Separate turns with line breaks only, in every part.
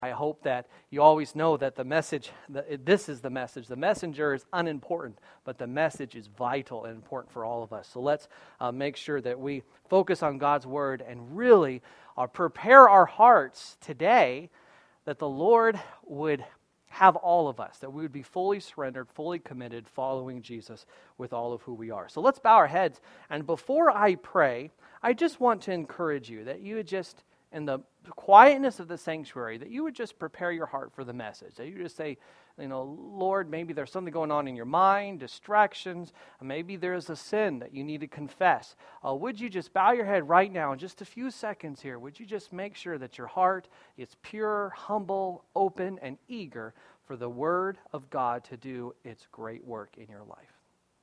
I hope that you always know that this is the message. The messenger is unimportant, but the message is vital and important for all of us. So let's make sure that we focus on God's Word and really prepare our hearts today that the Lord would have all of us, that we would be fully surrendered, fully committed, following Jesus with all of who we are. So let's bow our heads. And before I pray, I just want to encourage you that you would just, in the quietness of the sanctuary, that you would just prepare your heart for the message. That you just say, Lord, maybe there's something going on in your mind, distractions, maybe there's a sin that you need to confess. Would you just bow your head right now in just a few seconds here? Would you just make sure that your heart is pure, humble, open, and eager for the Word of God to do its great work in your life?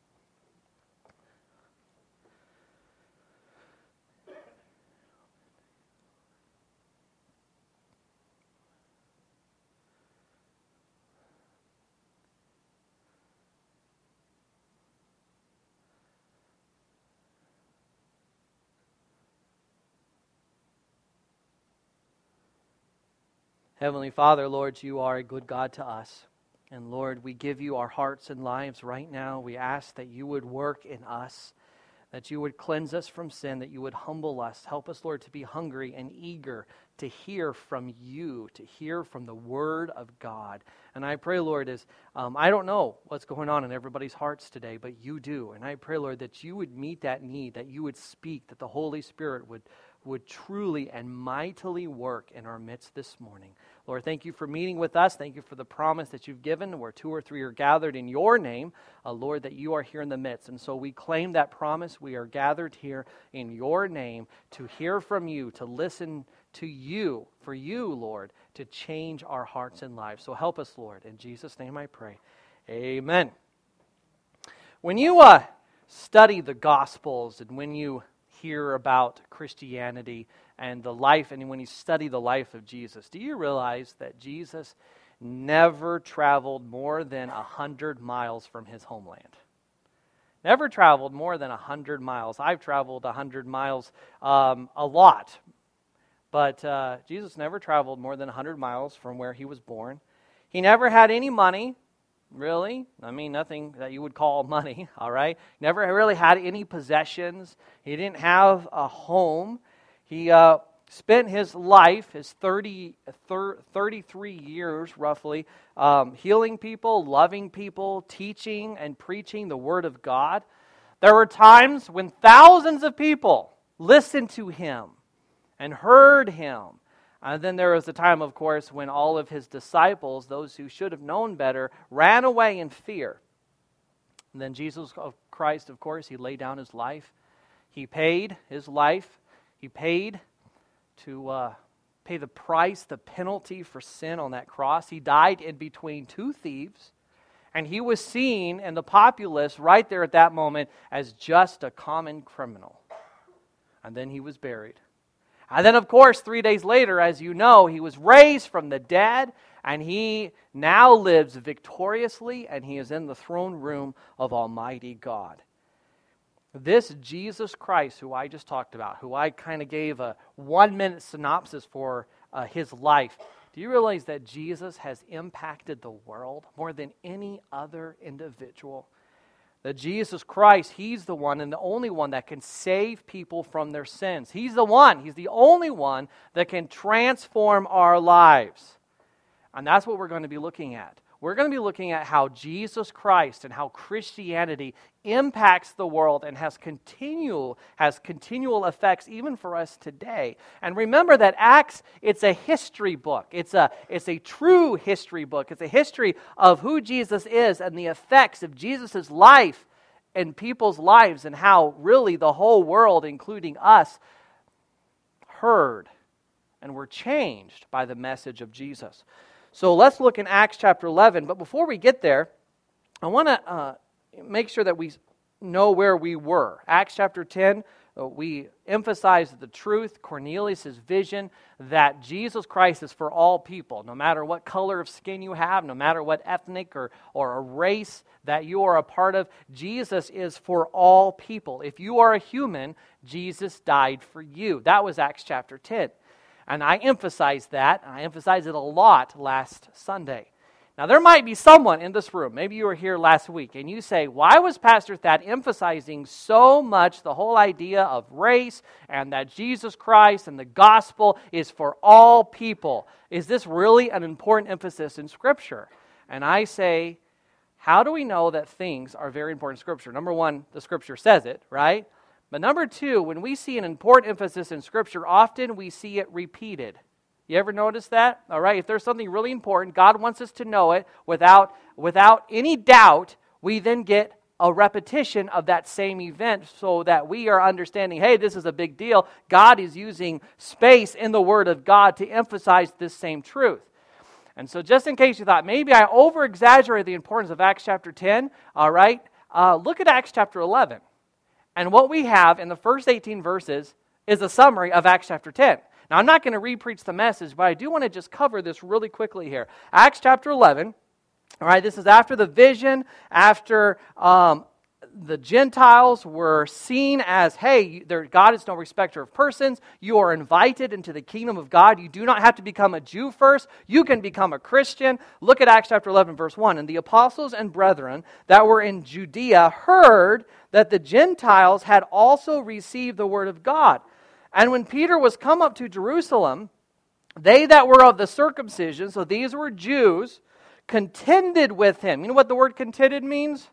Heavenly Father, Lord, you are a good God to us. And Lord, we give you our hearts and lives right now. We ask that you would work in us, that you would cleanse us from sin, that you would humble us. Help us, Lord, to be hungry and eager to hear from you, to hear from the Word of God. And I pray, Lord, I don't know what's going on in everybody's hearts today, but you do. And I pray, Lord, that you would meet that need, that you would speak, that the Holy Spirit would truly and mightily work in our midst this morning. Lord, thank you for meeting with us. Thank you for the promise that you've given where 2 or 3 are gathered in your name, Lord, that you are here in the midst. And so we claim that promise. We are gathered here in your name to hear from you, to listen to you, for you, Lord, to change our hearts and lives. So help us, Lord. In Jesus' name I pray. Amen. When you study the Gospels and when you hear about Christianity and the life, and when you study the life of Jesus, do you realize that Jesus never traveled more than 100 miles from his homeland? Never traveled more than 100 miles. I've traveled 100 miles a lot, but Jesus never traveled more than 100 miles from where he was born. He never had any money. Really? I mean, nothing that you would call money, all right? Never really had any possessions. He didn't have a home. He spent his life, his 33 years roughly, healing people, loving people, teaching and preaching the Word of God. There were times when thousands of people listened to him and heard him. And then there was a time, of course, when all of his disciples, those who should have known better, ran away in fear. And then Jesus Christ, of course, he laid down his life. He paid his life. He paid to pay the price, the penalty for sin on that cross. He died in between 2 thieves. And he was seen in the populace right there at that moment as just a common criminal. And then he was buried. And then, of course, 3 days later, as you know, he was raised from the dead, and he now lives victoriously, and he is in the throne room of Almighty God. This Jesus Christ, who I just talked about, who I kind of gave a 1-minute synopsis for his life, do you realize that Jesus has impacted the world more than any other individual? That Jesus Christ, he's the one and the only one that can save people from their sins. He's the only one that can transform our lives. And that's what we're going to be looking at. We're going to be looking at how Jesus Christ and how Christianity impacts the world and has continual effects even for us today. And remember that Acts, it's a history book. It's a true history book. It's a history of who Jesus is and the effects of Jesus' life in people's lives and how really the whole world, including us, heard and were changed by the message of Jesus. So let's look in Acts chapter 11. But before we get there, I want to make sure that we know where we were. Acts chapter 10, we emphasized the truth, Cornelius' vision, that Jesus Christ is for all people. No matter what color of skin you have, no matter what ethnic or a race that you are a part of, Jesus is for all people. If you are a human, Jesus died for you. That was Acts chapter 10. And I emphasized that, and I emphasized it a lot last Sunday. Now, there might be someone in this room, maybe you were here last week, and you say, why was Pastor Thad emphasizing so much the whole idea of race and that Jesus Christ and the gospel is for all people? Is this really an important emphasis in Scripture? And I say, how do we know that things are very important in Scripture? Number one, the Scripture says it, right? But number two, when we see an important emphasis in Scripture, often we see it repeated. You ever notice that? All right, if there's something really important, God wants us to know it without any doubt, we then get a repetition of that same event so that we are understanding, hey, this is a big deal. God is using space in the Word of God to emphasize this same truth. And so just in case you thought, maybe I over-exaggerated the importance of Acts chapter 10, all right, look at Acts chapter 11. And what we have in the first 18 verses is a summary of Acts chapter 10. Now, I'm not going to re-preach the message, but I do want to just cover this really quickly here. Acts chapter 11, all right, this is after the vision, after the Gentiles were seen as, hey, God is no respecter of persons. You are invited into the kingdom of God. You do not have to become a Jew first. You can become a Christian. Look at Acts chapter 11, verse 1. And the apostles and brethren that were in Judea heard that the Gentiles had also received the word of God. And when Peter was come up to Jerusalem, they that were of the circumcision, so these were Jews, contended with him. You know what the word contended means?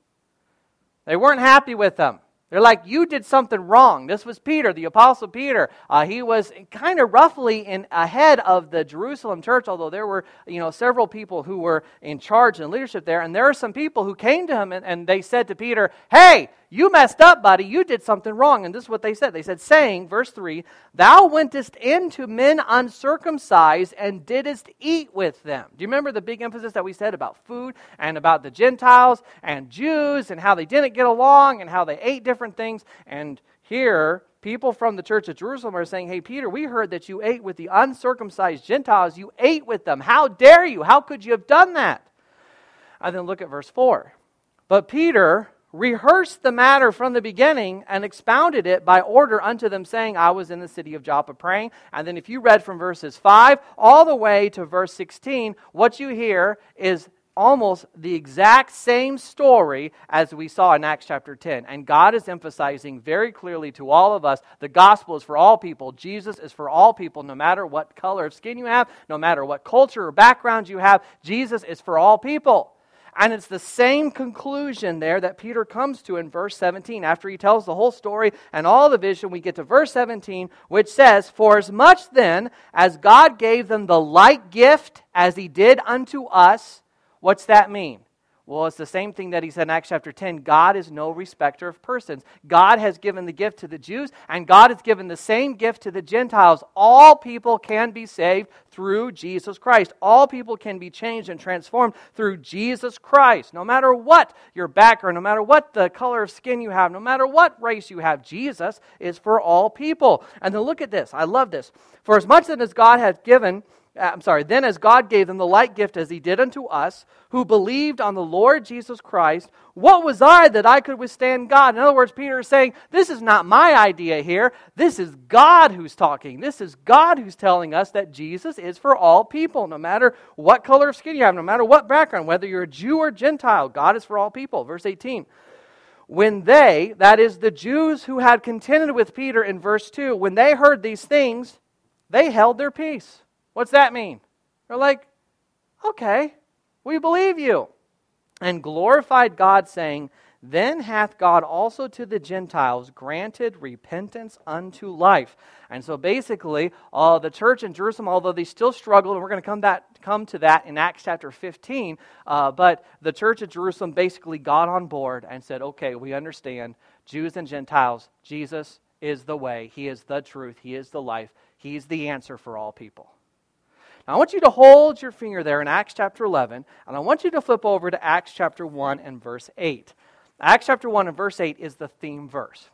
They weren't happy with him. They're like, you did something wrong. This was Peter, the Apostle Peter. He was kind of roughly ahead of the Jerusalem church, although there were several people who were in charge and leadership there. And there are some people who came to him and they said to Peter, hey, you messed up, buddy. You did something wrong. And this is what they said. They said, saying, verse 3, thou wentest in to men uncircumcised and didst eat with them. Do you remember the big emphasis that we said about food and about the Gentiles and Jews and how they didn't get along and how they ate different things? And here, people from the church of Jerusalem are saying, hey, Peter, we heard that you ate with the uncircumcised Gentiles. You ate with them. How dare you? How could you have done that? And then look at verse 4. But Peter rehearsed the matter from the beginning and expounded it by order unto them, saying, I was in the city of Joppa praying. And then if you read from verses 5 all the way to verse 16, what you hear is almost the exact same story as we saw in Acts chapter 10. And God is emphasizing very clearly to all of us, the gospel is for all people. Jesus is for all people, no matter what color of skin you have, no matter what culture or background you have. Jesus is for all people. And it's the same conclusion there that Peter comes to in verse 17. After he tells the whole story and all the vision, we get to verse 17, which says, for as much then as God gave them the like gift as he did unto us. What's that mean? Well, it's the same thing that he said in Acts chapter 10. God is no respecter of persons. God has given the gift to the Jews, and God has given the same gift to the Gentiles. All people can be saved through Jesus Christ. All people can be changed and transformed through Jesus Christ. No matter what your background, no matter what the color of skin you have, no matter what race you have, Jesus is for all people. And then look at this. I love this. For as much as God hath given... then as God gave them the like gift as he did unto us, who believed on the Lord Jesus Christ, what was I that I could withstand God? In other words, Peter is saying, this is not my idea here. This is God who's talking. This is God who's telling us that Jesus is for all people, no matter what color of skin you have, no matter what background, whether you're a Jew or Gentile, God is for all people. Verse 18. When they, that is the Jews who had contended with Peter in verse 2, when they heard these things, they held their peace. What's that mean? They're like, okay, we believe you. And glorified God, saying, then hath God also to the Gentiles granted repentance unto life. And so basically, the church in Jerusalem, although they still struggled, and we're going to come to that in Acts chapter 15, but the church at Jerusalem basically got on board and said, okay, we understand, Jews and Gentiles, Jesus is the way, he is the truth, he is the life, he's the answer for all people. Now, I want you to hold your finger there in Acts chapter 11, and I want you to flip over to Acts chapter 1 and verse 8. Acts chapter 1 and verse 8 is the theme verse.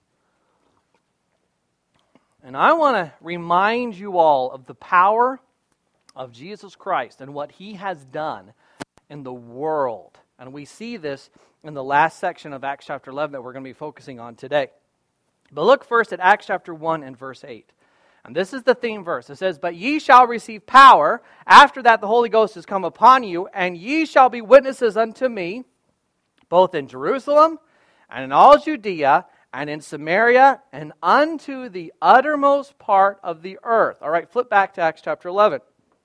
And I want to remind you all of the power of Jesus Christ and what he has done in the world. And we see this in the last section of Acts chapter 11 that we're going to be focusing on today. But look first at Acts chapter 1 and verse 8. And this is the theme verse. It says, "But ye shall receive power. After that the Holy Ghost is come upon you, and ye shall be witnesses unto me, both in Jerusalem and in all Judea and in Samaria and unto the uttermost part of the earth." All right, flip back to Acts chapter 11.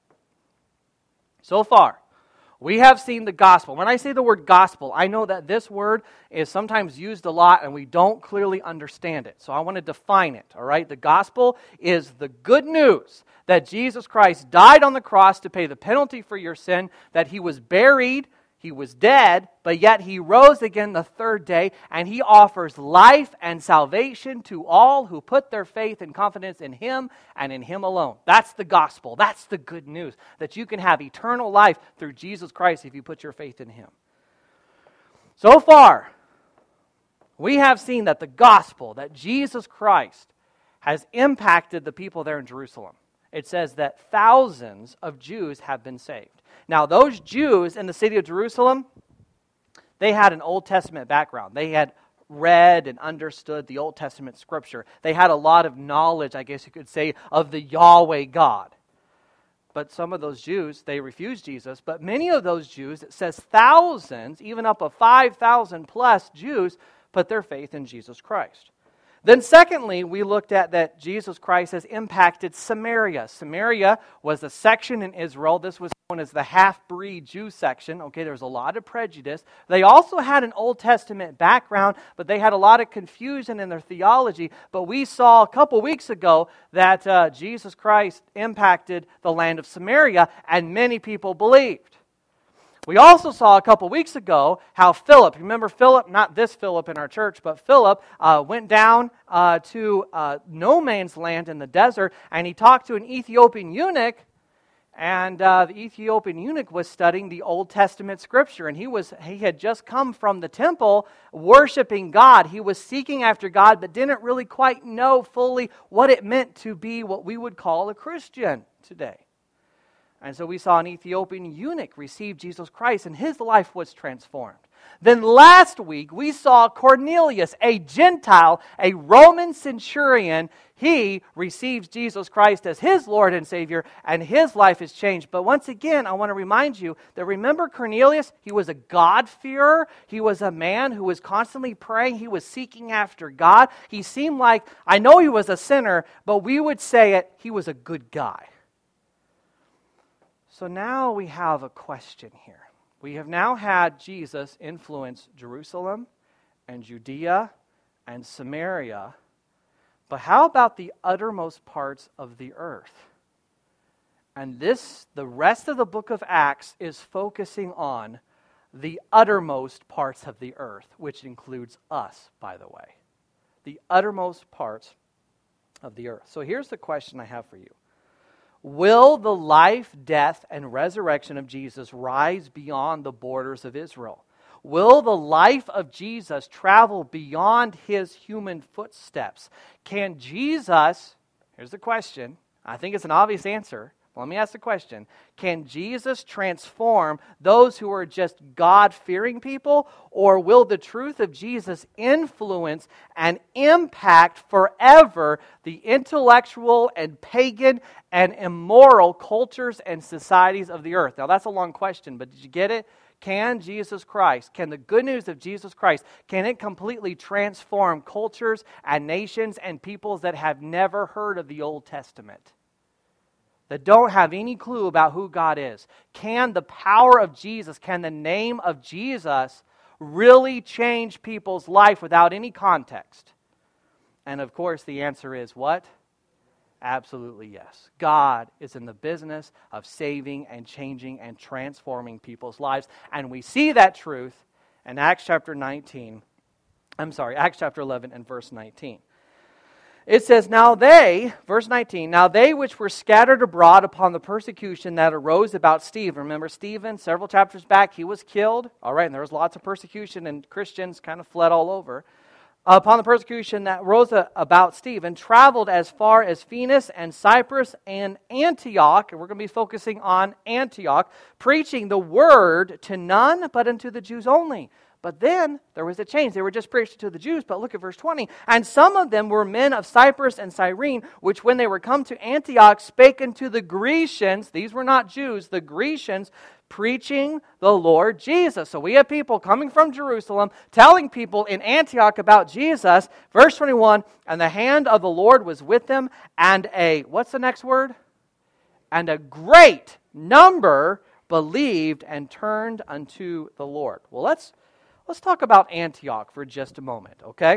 So far, we have seen the gospel. When I say the word gospel, I know that this word is sometimes used a lot and we don't clearly understand it. So I want to define it, all right? The gospel is the good news that Jesus Christ died on the cross to pay the penalty for your sin, that He was buried, He was dead, but yet He rose again the third day, and He offers life and salvation to all who put their faith and confidence in Him and in Him alone. That's the gospel. That's the good news, that you can have eternal life through Jesus Christ if you put your faith in Him. So far, we have seen that the gospel, that Jesus Christ has impacted the people there in Jerusalem. It says that thousands of Jews have been saved. Now, those Jews in the city of Jerusalem, they had an Old Testament background. They had read and understood the Old Testament scripture. They had a lot of knowledge, I guess you could say, of the Yahweh God. But some of those Jews, they refused Jesus. But many of those Jews, it says thousands, even up to 5,000 plus Jews, put their faith in Jesus Christ. Then secondly, we looked at that Jesus Christ has impacted Samaria. Samaria was a section in Israel. This was known as the half-breed Jew section. Okay, there was a lot of prejudice. They also had an Old Testament background, but they had a lot of confusion in their theology. But we saw a couple weeks ago that Jesus Christ impacted the land of Samaria, and many people believed. We also saw a couple weeks ago how Philip, remember Philip, not this Philip in our church, but Philip went down to no man's land in the desert, and he talked to an Ethiopian eunuch, and the Ethiopian eunuch was studying the Old Testament scripture, and he had just come from the temple worshiping God. He was seeking after God, but didn't really quite know fully what it meant to be what we would call a Christian today. And so we saw an Ethiopian eunuch receive Jesus Christ, and his life was transformed. Then last week, we saw Cornelius, a Gentile, a Roman centurion. He receives Jesus Christ as his Lord and Savior, and his life is changed. But once again, I want to remind you that remember Cornelius? He was a God-fearer. He was a man who was constantly praying. He was seeking after God. He seemed like, I know he was a sinner, but we would say it, he was a good guy. So now we have a question here. We have now had Jesus influence Jerusalem and Judea and Samaria, but how about the uttermost parts of the earth? And the rest of the book of Acts is focusing on the uttermost parts of the earth, which includes us, by the way. The uttermost parts of the earth. So here's the question I have for you. Will the life, death, and resurrection of Jesus rise beyond the borders of Israel? Will the life of Jesus travel beyond his human footsteps? Can Jesus, here's the question, I think it's an obvious answer. Let me ask the question. Can Jesus transform those who are just God-fearing people? Or will the truth of Jesus influence and impact forever the intellectual and pagan and immoral cultures and societies of the earth? Now that's a long question, but did you get it? Can Jesus Christ, can the good news of Jesus Christ, can it completely transform cultures and nations and peoples that have never heard of the Old Testament? That don't have any clue about who God is? Can the power of Jesus, can the name of Jesus really change people's life without any context? And of course the answer is what? Absolutely yes. God is in the business of saving and changing and transforming people's lives. And we see that truth in Acts chapter 11 and verse 19. It says, verse 19, now they which were scattered abroad upon the persecution that arose about Stephen. Remember Stephen, several chapters back, he was killed. All right, and there was lots of persecution, and Christians kind of fled all over. Upon the persecution that rose about Stephen, traveled as far as Phoenix and Cyprus and Antioch, and we're going to be focusing on Antioch, preaching the word to none but unto the Jews only. But then there was a change. They were just preaching to the Jews, but look at verse 20. And some of them were men of Cyprus and Cyrene, which when they were come to Antioch spake unto the Grecians, these were not Jews, the Grecians, preaching the Lord Jesus. So we have people coming from Jerusalem, telling people in Antioch about Jesus. Verse 21, and the hand of the Lord was with them, and what's the next word? And a great number believed and turned unto the Lord. Well, let's talk about Antioch for just a moment, okay?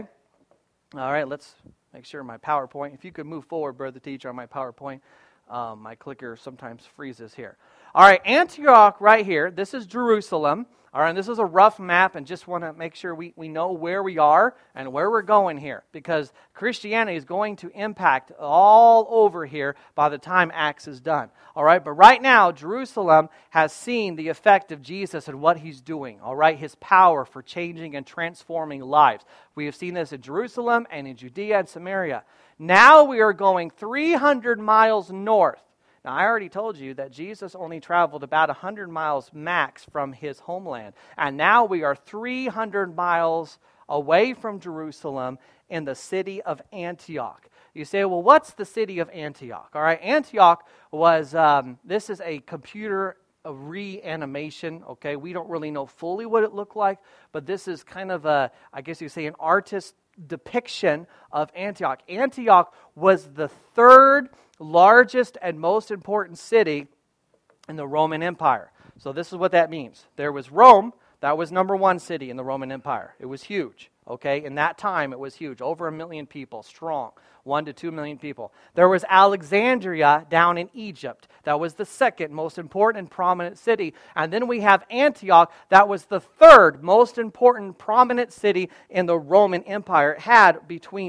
All right, let's make sure my PowerPoint, if you could move forward, Brother Teacher, on my PowerPoint. My clicker sometimes freezes here. All right, Antioch right here, this is Jerusalem. All right, and this is a rough map, and just want to make sure we know where we are and where we're going here, because Christianity is going to impact all over here by the time Acts is done. All right, but right now, Jerusalem has seen the effect of Jesus and what He's doing, all right, His power for changing and transforming lives. We have seen this in Jerusalem and in Judea and Samaria. Now we are going 300 miles north. Now, I already told you that Jesus only traveled about 100 miles max from His homeland. And now we are 300 miles away from Jerusalem in the city of Antioch. You say, well, what's the city of Antioch? All right, Antioch was, this is a computer reanimation, okay? We don't really know fully what it looked like, but this is kind of a, I guess you say, an artist depiction of Antioch. Antioch was the third largest and most important city in the Roman Empire. So this is what that means. There was Rome, that was number one city in the Roman Empire. It was huge, okay? In that time, it was huge. Over 1 million people, strong. 1 to 2 million people. There was Alexandria down in Egypt. That was the second most important and prominent city. And then we have Antioch. That was the third most important prominent city in the Roman Empire. It had between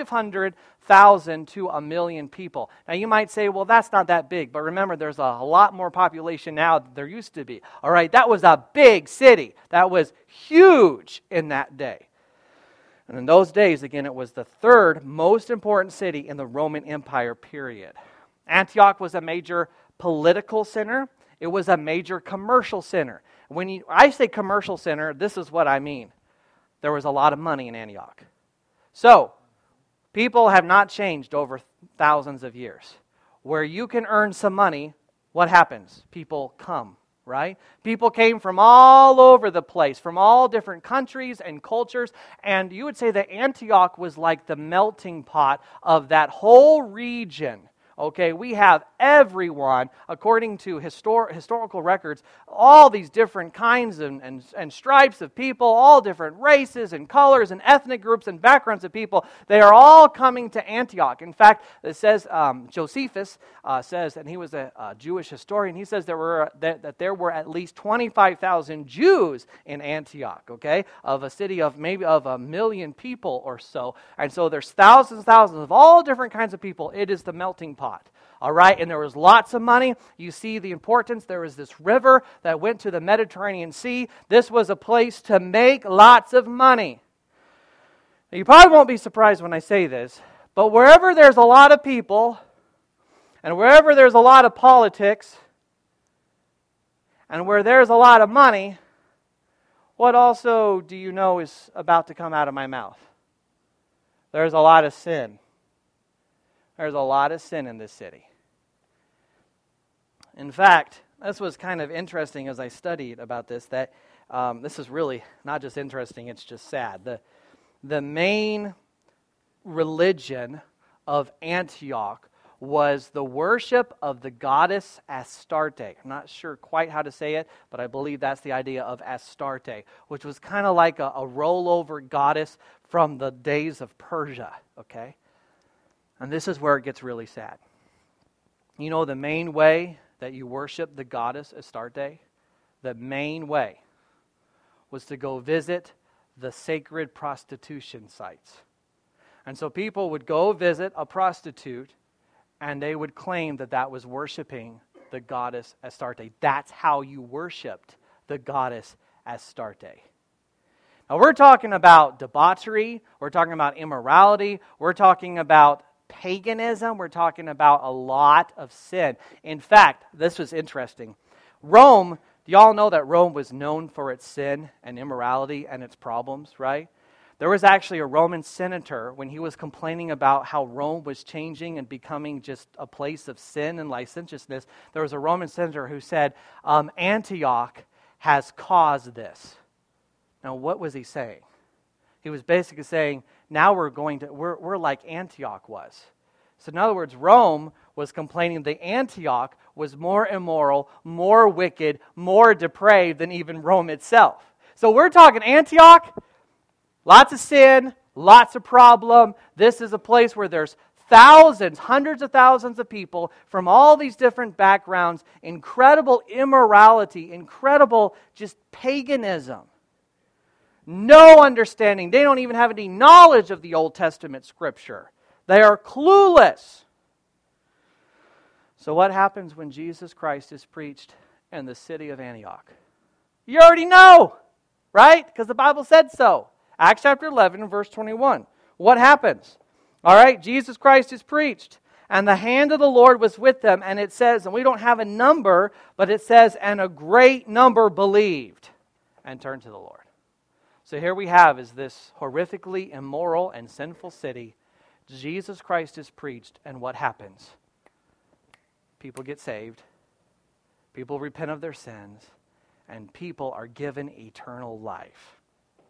500,000 to 1 million people. Now you might say, well, that's not that big. But remember, there's a lot more population now than there used to be. All right, that was a big city. That was huge in that day. And in those days, again, it was the third most important city in the Roman Empire period. Antioch was a major political center. It was a major commercial center. When I say commercial center, this is what I mean. There was a lot of money in Antioch. So, people have not changed over thousands of years. Where you can earn some money, what happens? People come. Right? People came from all over the place, from all different countries and cultures, and you would say that Antioch was like the melting pot of that whole region. Okay, we have everyone, according to historical records, all these different kinds and stripes of people, all different races and colors and ethnic groups and backgrounds of people. They are all coming to Antioch. In fact, it says, Josephus says, and he was a Jewish historian, he says that there were at least 25,000 Jews in Antioch, okay, of a city of maybe of 1 million people or so. And so there's thousands of all different kinds of people. It is the melting pot. All right, and there was lots of money. You see the importance. There was this river that went to the Mediterranean Sea. This was a place to make lots of money. Now, you probably won't be surprised when I say this, but wherever there's a lot of people, and wherever there's a lot of politics, and where there's a lot of money, what also do you know is about to come out of my mouth? There's a lot of sin. There's a lot of sin in this city. In fact, this was kind of interesting as I studied about this, that this is really not just interesting, it's just sad. The main religion of Antioch was the worship of the goddess Astarte. I'm not sure quite how to say it, but I believe that's the idea of Astarte, which was kind of like a rollover goddess from the days of Persia, okay? And this is where it gets really sad. You know the main way that you worship the goddess Astarte? The main way was to go visit the sacred prostitution sites. And so people would go visit a prostitute, and they would claim that that was worshiping the goddess Astarte. That's how you worshiped the goddess Astarte. Now we're talking about debauchery, we're talking about immorality, we're talking about paganism, we're talking about a lot of sin. In fact, this was interesting. Rome Do y'all know that Rome was known for its sin and immorality and its problems, right? There was actually a Roman senator when he was complaining about how Rome was changing and becoming just a place of sin and licentiousness. There was a Roman senator who said, Antioch has caused this. Now, what was he saying? He was basically saying, now we're like Antioch was. So in other words, Rome was complaining that Antioch was more immoral, more wicked, more depraved than even Rome itself. So we're talking Antioch, lots of sin, lots of problem. This is a place where there's thousands, hundreds of thousands of people from all these different backgrounds, incredible immorality, incredible just paganism. No understanding. They don't even have any knowledge of the Old Testament Scripture. They are clueless. So what happens when Jesus Christ is preached in the city of Antioch? You already know, right? Because the Bible said so. Acts chapter 11 and verse 21. What happens? All right, Jesus Christ is preached. And the hand of the Lord was with them. And it says, and we don't have a number, but it says, and a great number believed and turned to the Lord. So here we have is this horrifically immoral and sinful city. Jesus Christ is preached, and what happens? People get saved, people repent of their sins, and people are given eternal life.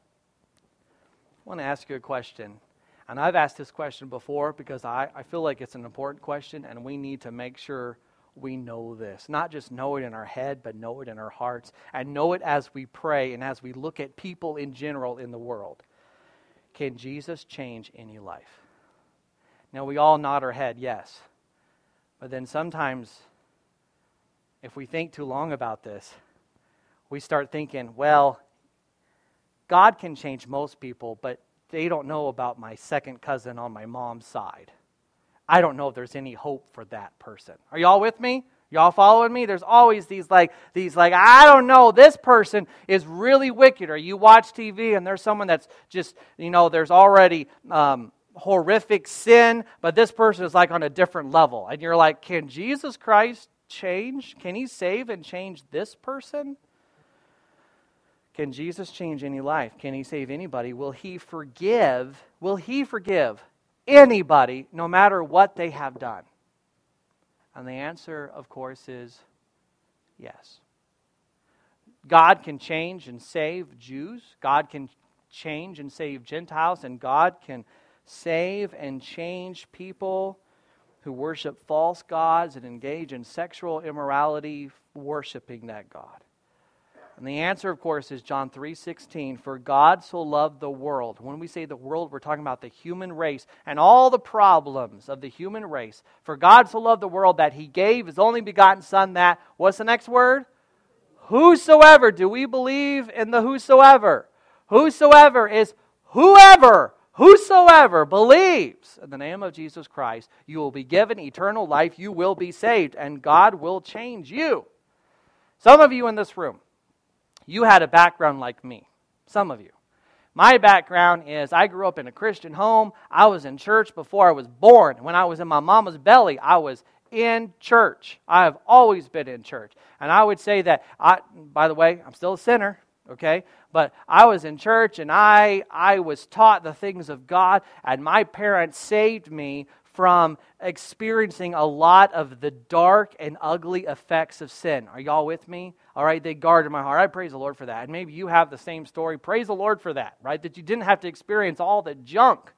I want to ask you a question, and I've asked this question before because I feel like it's an important question, and we need to make sure we know this. Not just know it in our head, but know it in our hearts, and know it as we pray and as we look at people in general in the world. Can Jesus change any life? Now, we all nod our head, yes. But then sometimes, if we think too long about this, we start thinking, well, God can change most people, but they don't know about my second cousin on my mom's side. I don't know if there's any hope for that person. Are y'all with me? Y'all following me? There's always these like, I don't know, this person is really wicked. Or you watch TV and there's someone that's just, there's already horrific sin, but this person is like on a different level. And you're like, can Jesus Christ change? Can He save and change this person? Can Jesus change any life? Can He save anybody? Will He forgive? Will He forgive anybody, no matter what they have done? And the answer, of course, is yes. God can change and save Jews. God can change and save Gentiles. And God can save and change people who worship false gods and engage in sexual immorality, worshiping that God. And the answer, of course, is John 3:16. For God so loved the world. When we say the world, we're talking about the human race and all the problems of the human race. For God so loved the world that He gave His only begotten Son that, what's the next word? Whosoever. Do we believe in the whosoever? Whosoever is whoever. Whosoever believes in the name of Jesus Christ, you will be given eternal life. You will be saved, and God will change you. Some of you in this room, you had a background like me. Some of you. My background is I grew up in a Christian home. I was in church before I was born. When I was in my mama's belly, I was in church. I have always been in church. And I would say that, by the way, I'm still a sinner, okay? But I was in church and I was taught the things of God, and my parents saved me from experiencing a lot of the dark and ugly effects of sin. Are y'all with me? All right, they guarded my heart. I praise the Lord for that. And maybe you have the same story. Praise the Lord for that, right? That you didn't have to experience all the junk.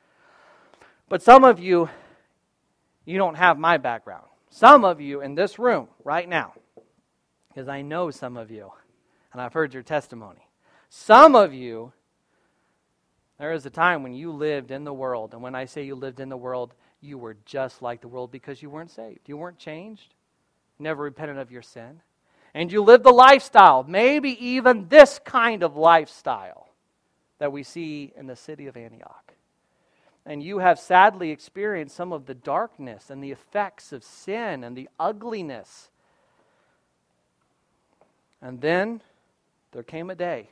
But some of you, you don't have my background. Some of you in this room right now, because I know some of you, and I've heard your testimony. Some of you, there is a time when you lived in the world, and when I say you lived in the world, you were just like the world because you weren't saved. You weren't changed. You never repented of your sin. And you lived the lifestyle, maybe even this kind of lifestyle that we see in the city of Antioch. And you have sadly experienced some of the darkness and the effects of sin and the ugliness. And then there came a day.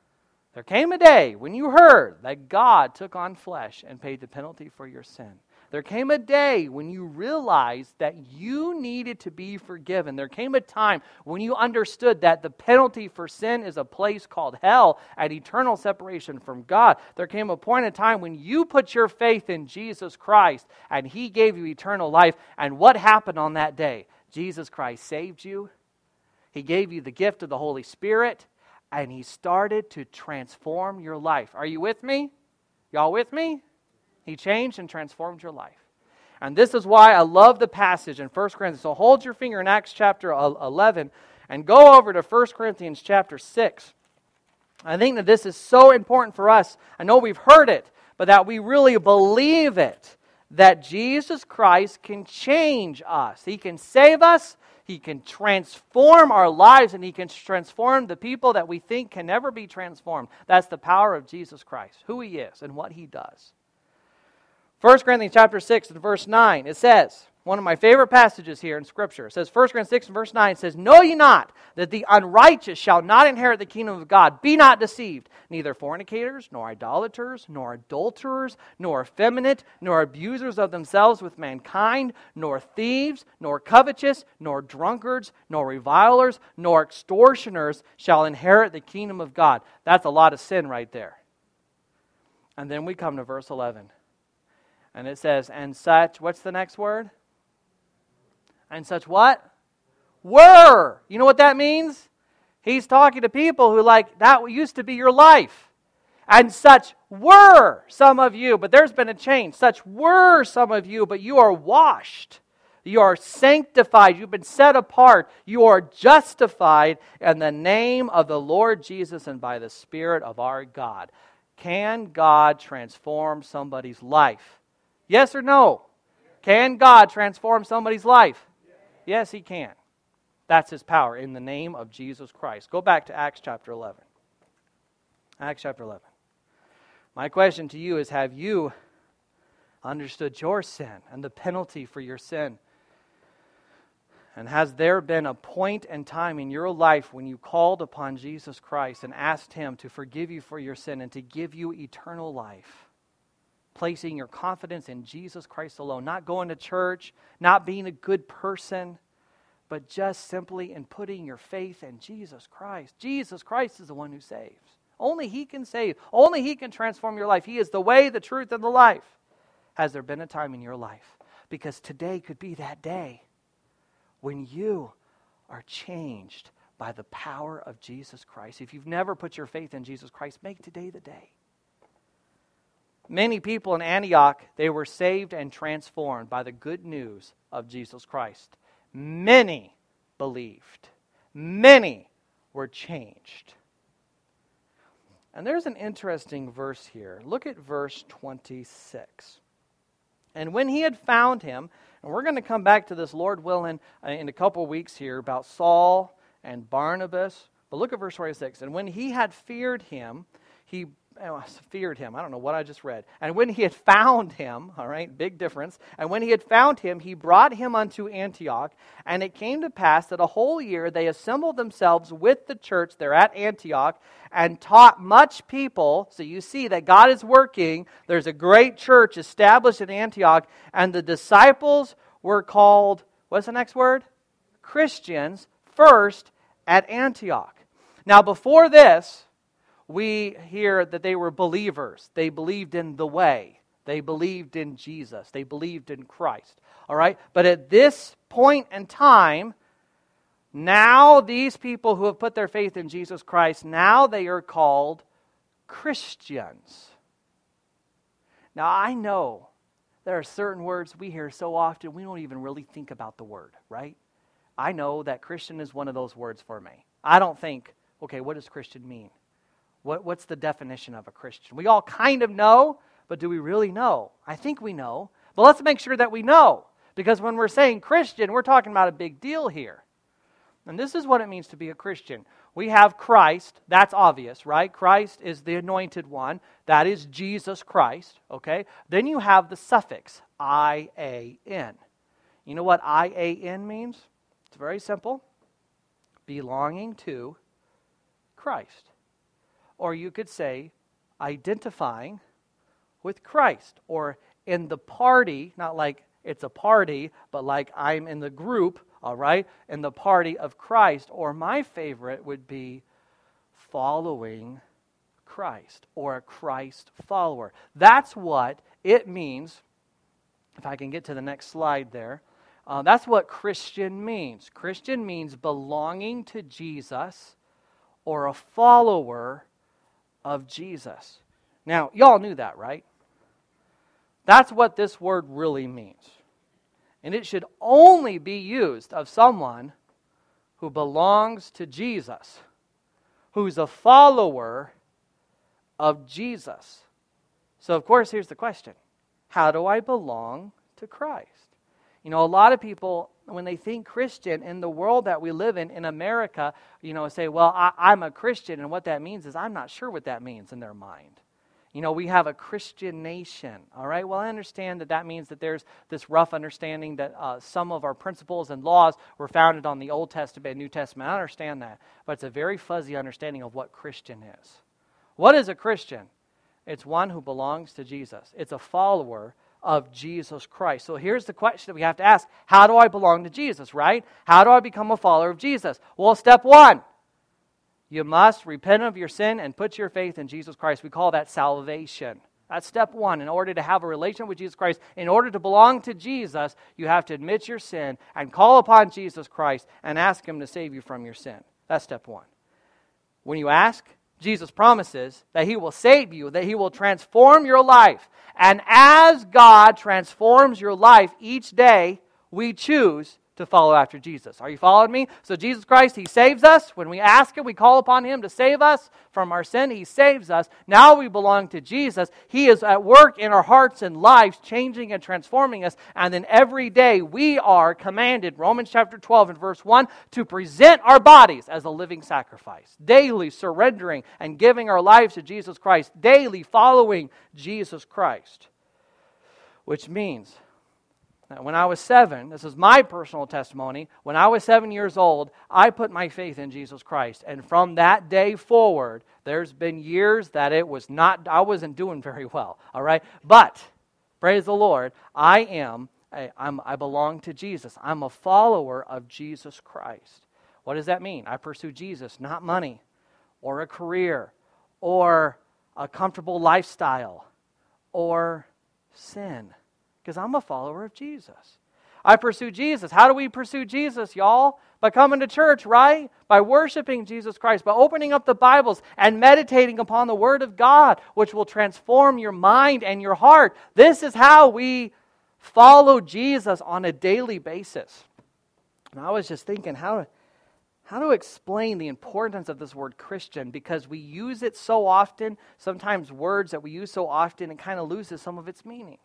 There came a day when you heard that God took on flesh and paid the penalty for your sin. There came a day when you realized that you needed to be forgiven. There came a time when you understood that the penalty for sin is a place called hell and eternal separation from God. There came a point in time when you put your faith in Jesus Christ and He gave you eternal life. And what happened on that day? Jesus Christ saved you. He gave you the gift of the Holy Spirit, and He started to transform your life. Are you with me? Y'all with me? He changed and transformed your life. And this is why I love the passage in 1 Corinthians. So hold your finger in Acts chapter 11 and go over to 1 Corinthians chapter 6. I think that this is so important for us. I know we've heard it, but that we really believe it, that Jesus Christ can change us. He can save us. He can transform our lives, and He can transform the people that we think can never be transformed. That's the power of Jesus Christ, who He is and what He does. 1 Corinthians chapter 6 and verse 9, it says, one of my favorite passages here in Scripture, it says, 1 Corinthians 6 and verse 9, it says, "Know ye not that the unrighteous shall not inherit the kingdom of God? Be not deceived. Neither fornicators, nor idolaters, nor adulterers, nor effeminate, nor abusers of themselves with mankind, nor thieves, nor covetous, nor drunkards, nor revilers, nor extortioners shall inherit the kingdom of God." That's a lot of sin right there. And then we come to verse 11. And it says, and such, what's the next word? And such what? Were. You know what that means? He's talking to people who that used to be your life. And such were some of you, but there's been a change. Such were some of you, but you are washed. You are sanctified. You've been set apart. You are justified in the name of the Lord Jesus and by the Spirit of our God. Can God transform somebody's life? Yes or no? Can God transform somebody's life? Yes, He can. That's His power in the name of Jesus Christ. Go back to Acts chapter 11. Acts chapter 11. My question to you is, have you understood your sin and the penalty for your sin? And has there been a point in time in your life when you called upon Jesus Christ and asked Him to forgive you for your sin and to give you eternal life? Placing your confidence in Jesus Christ alone, not going to church, not being a good person, but just simply in putting your faith in Jesus Christ. Jesus Christ is the one who saves. Only He can save. Only He can transform your life. He is the way, the truth, and the life. Has there been a time in your life? Because today could be that day when you are changed by the power of Jesus Christ. If you've never put your faith in Jesus Christ, make today the day. Many people in Antioch, they were saved and transformed by the good news of Jesus Christ. Many believed. Many were changed. And there's an interesting verse here. Look at verse 26. And when he had found him, and we're going to come back to this, Lord willing, in a couple of weeks here about Saul and Barnabas. But look at verse 26. And when he had feared him, I don't know what I just read. And when he had found him, all right, big difference. And when he had found him, he brought him unto Antioch. And it came to pass that a whole year they assembled themselves with the church there at Antioch and taught much people. So you see that God is working. There's a great church established in Antioch. And the disciples were called, what's the next word? Christians first at Antioch. Now before this, we hear that they were believers. They believed in the way. They believed in Jesus. They believed in Christ. All right? But at this point in time, now these people who have put their faith in Jesus Christ, now they are called Christians. Now I know there are certain words we hear so often we don't even really think about the word, right? I know that Christian is one of those words for me. I don't think, okay, what does Christian mean? What's the definition of a Christian? We all kind of know, but do we really know? I think we know, but let's make sure that we know. Because when we're saying Christian, we're talking about a big deal here. And this is what it means to be a Christian. We have Christ, that's obvious, right? Christ is the anointed one. That is Jesus Christ, okay? Then you have the suffix, I-A-N. You know what I-A-N means? It's very simple. Belonging to Christ. Or you could say, identifying with Christ, or in the party, not like it's a party, but like I'm in the group, all right, in the party of Christ. Or my favorite would be following Christ, or a Christ follower. That's what it means. If I can get to the next slide there. That's what Christian means. Christian means belonging to Jesus or a follower of Jesus. Now, y'all knew that, right? That's what this word really means. And it should only be used of someone who belongs to Jesus, who's a follower of Jesus. So, of course, here's the question. How do I belong to Christ? You know, a lot of people, when they think Christian in the world that we live in America, say, well, I'm a Christian, and what that means is I'm not sure what that means in their mind. You know, we have a Christian nation, all right? Well, I understand that means that there's this rough understanding that some of our principles and laws were founded on the Old Testament and New Testament. I understand that, but it's a very fuzzy understanding of what Christian is. What is a Christian? It's one who belongs to Jesus. It's a follower of Jesus Christ. So here's the question that we have to ask. How do I belong to Jesus, right? How do I become a follower of Jesus? Well, step one, you must repent of your sin and put your faith in Jesus Christ. We call that salvation. That's step one. In order to have a relationship with Jesus Christ, in order to belong to Jesus, you have to admit your sin and call upon Jesus Christ and ask Him to save you from your sin. That's step one. When you ask, Jesus promises that He will save you, that He will transform your life. And as God transforms your life each day, we choose to follow after Jesus. Are you following me? So Jesus Christ, He saves us. When we ask Him, we call upon Him to save us from our sin. He saves us. Now we belong to Jesus. He is at work in our hearts and lives, changing and transforming us. And then every day we are commanded, Romans chapter 12 and verse 1, to present our bodies as a living sacrifice. Daily surrendering and giving our lives to Jesus Christ. Daily following Jesus Christ. Which means, when I was 7, this is my personal testimony, when I was 7 years old, I put my faith in Jesus Christ. And from that day forward, there's been years that I wasn't doing very well, all right? But, praise the Lord, I belong to Jesus. I'm a follower of Jesus Christ. What does that mean? I pursue Jesus, not money, or a career, or a comfortable lifestyle, or sin. Because I'm a follower of Jesus. I pursue Jesus. How do we pursue Jesus, y'all? By coming to church, right? By worshiping Jesus Christ. By opening up the Bibles and meditating upon the Word of God, which will transform your mind and your heart. This is how we follow Jesus on a daily basis. And I was just thinking how to explain the importance of this word Christian, because we use it so often. Sometimes words that we use so often, it kind of loses some of its meaning.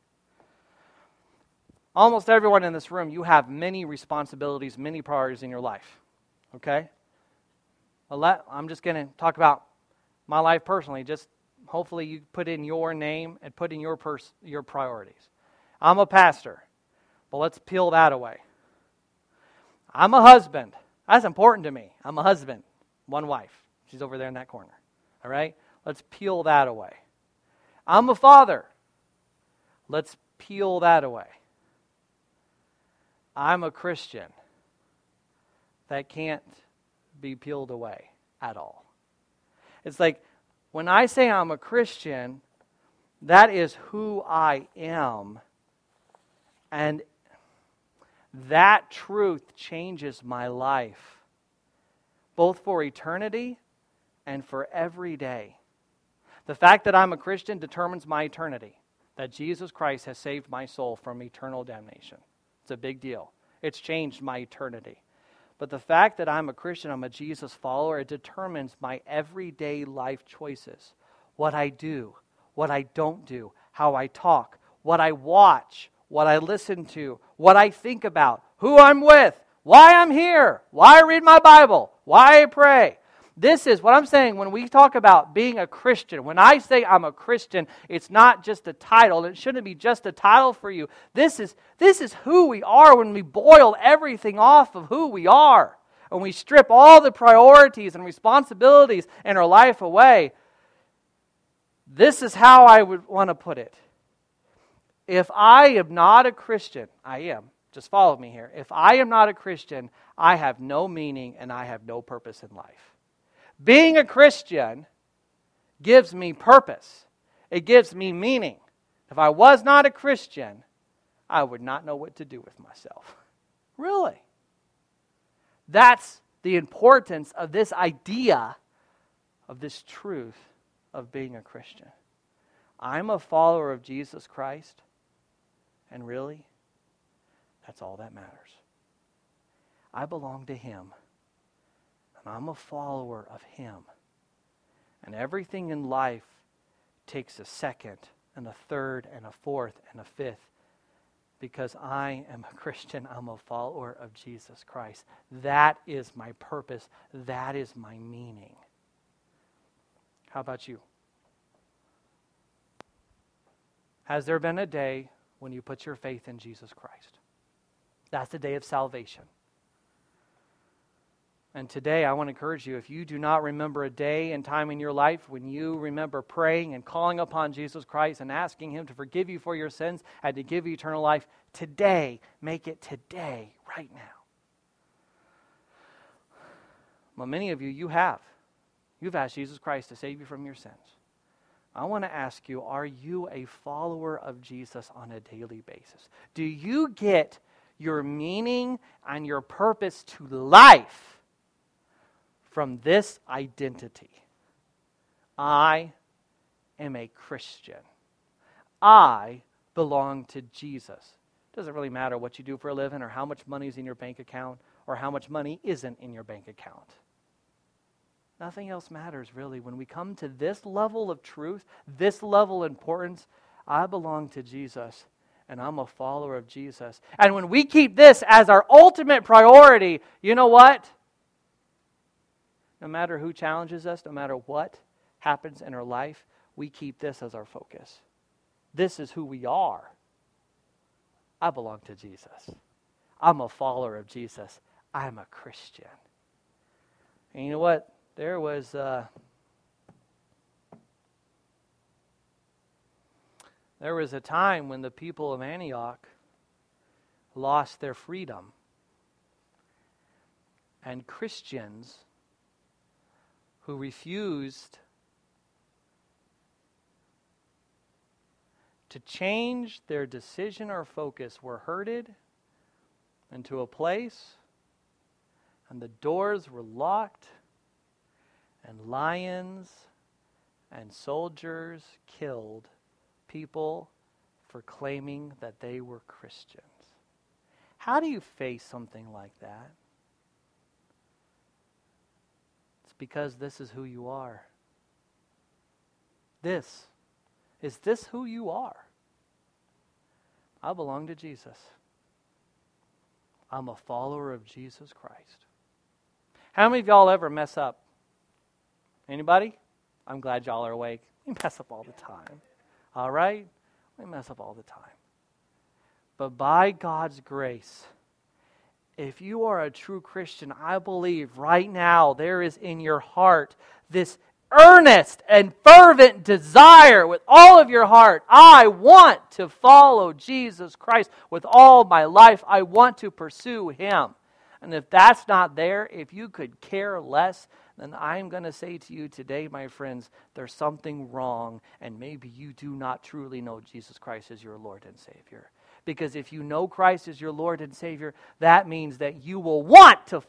Almost everyone in this room, you have many responsibilities, many priorities in your life, okay? I'm just going to talk about my life personally. Just hopefully you put in your name and put in your priorities. I'm a pastor, but let's peel that away. I'm a husband. That's important to me. I'm a husband, one wife. She's over there in that corner, all right? Let's peel that away. I'm a father. Let's peel that away. I'm a Christian. That can't be peeled away at all. It's like, when I say I'm a Christian, that is who I am. And that truth changes my life, both for eternity and for every day. The fact that I'm a Christian determines my eternity, that Jesus Christ has saved my soul from eternal damnation. It's a big deal. It's changed my eternity. But the fact that I'm a Christian, I'm a Jesus follower, it determines my everyday life choices. What I do, what I don't do, how I talk, what I watch, what I listen to, what I think about, who I'm with, why I'm here, why I read my Bible, why I pray. This is what I'm saying when we talk about being a Christian. When I say I'm a Christian, it's not just a title. It shouldn't be just a title for you. This is who we are when we boil everything off of who we are. When we strip all the priorities and responsibilities in our life away. This is how I would want to put it. if I am not a Christian, I am. Just follow me here. If I am not a Christian, I have no meaning and I have no purpose in life. Being a Christian gives me purpose. It gives me meaning. If I was not a Christian, I would not know what to do with myself. Really. That's the importance of this idea, of this truth of being a Christian. I'm a follower of Jesus Christ, and really, that's all that matters. I belong to Him, and I'm a follower of Him. And everything in life takes a second, and a third, and a fourth, and a fifth. Because I am a Christian, I'm a follower of Jesus Christ. That is my purpose. That is my meaning. How about you? Has there been a day when you put your faith in Jesus Christ? That's the day of salvation. And today I want to encourage you, if you do not remember a day and time in your life when you remember praying and calling upon Jesus Christ and asking Him to forgive you for your sins and to give you eternal life, today, make it today, right now. Well, many of you, you've asked Jesus Christ to save you from your sins. I want to ask you, are you a follower of Jesus on a daily basis? Do you get your meaning and your purpose to life from this identity? I am a Christian. I belong to Jesus. It doesn't really matter what you do for a living or how much money is in your bank account or how much money isn't in your bank account. Nothing else matters really. When we come to this level of truth, this level of importance, I belong to Jesus and I'm a follower of Jesus. And when we keep this as our ultimate priority, you know what? No matter who challenges us, no matter what happens in our life, we keep this as our focus. This is who we are. I belong to Jesus. I'm a follower of Jesus. I'm a Christian. And you know what? There was a time when the people of Antioch lost their freedom. And Christians who refused to change their decision or focus were herded into a place, and the doors were locked, and lions and soldiers killed people for claiming that they were Christians. How do you face something like that? It's because this is who you are. Is this who you are? I belong to Jesus. I'm a follower of Jesus Christ. How many of y'all ever mess up? Anybody? I'm glad y'all are awake. We mess up all the time. All right? We mess up all the time. But by God's grace, if you are a true Christian, I believe right now there is in your heart this earnest and fervent desire with all of your heart. I want to follow Jesus Christ with all my life. I want to pursue Him. And if that's not there, if you could care less, then I'm going to say to you today, my friends, there's something wrong, and maybe you do not truly know Jesus Christ as your Lord and Savior. Because if you know Christ as your Lord and Savior, that means that you will want to